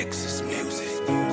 Nexus Music.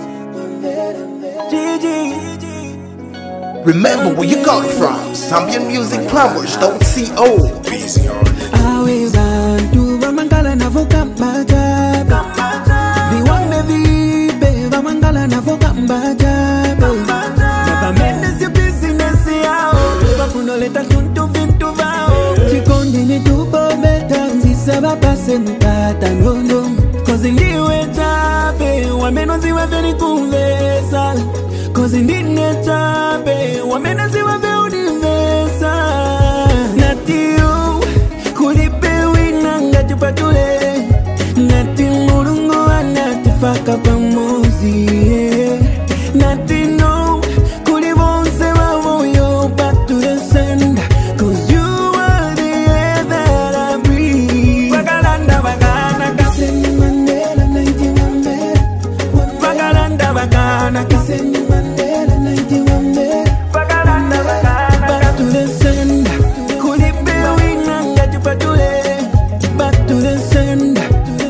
Remember where you got it from. Zambian Music Plumbers, don't see old. Busy on it. Awe bantu bamangala navoka mbajabe viwame vibe bamangala navoka mbajabe bamende si business yao bafunoleta tuntu vintu vao chikondi ni tubo betanzi saba pase mkata nono kozi ndiwe chape wameno ziwe veni kuvesa kozi ndine chape wameno ziwe veni univesa natiu kulipewi nanga tupatule nati murungu anatifaka pamozi nati no kulibonse wamoyo patule senda cause you are the air that I breathe Bagalanda bagana kaseni Mandela 91 Bagalanda bagana kaseni Mandela 91 Bagalanda bagana patule senda kulipewi nanga tupatule patule senda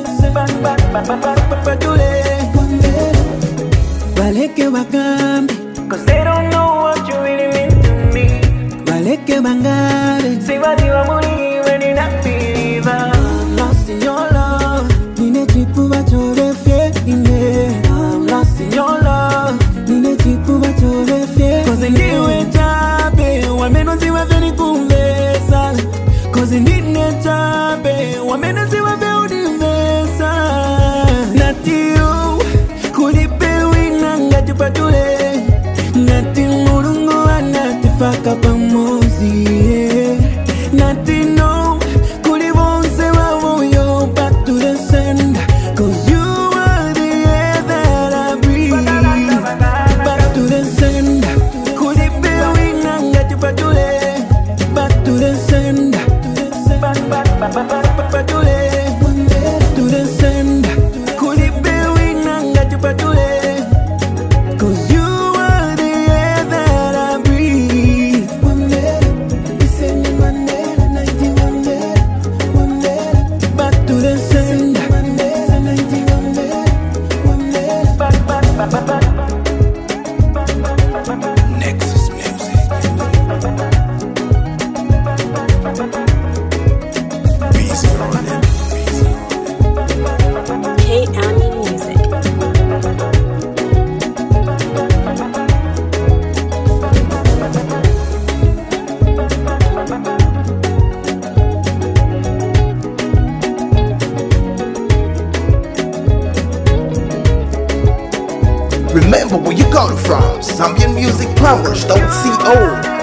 patule baleke bagambe cause they don't know what you really mean to me baleke bangare sibadiwa muri when you not believe I'm lost in your love nine chipu bachore fie ine I'm lost in your love nine chipu bachore fie cause ndiwe chape wameno ziwe veni kumvesa cause ndine chape wameno ziwe veni univesa natiu kulipewi nanga tupatule nati murungu anatifaka pamozi nati no kulibonse wamoyo patule senda cause you are the air that I breathe patule senda kulipewi nanga tupatule patule senda patule patule senda kulipewi nanga tupatule cause you are the air that I breathe patule senda Nexus Music. Busy on it. K-Ami Music. Remember where you got it from. Zambian Music Plumbers, don't see old.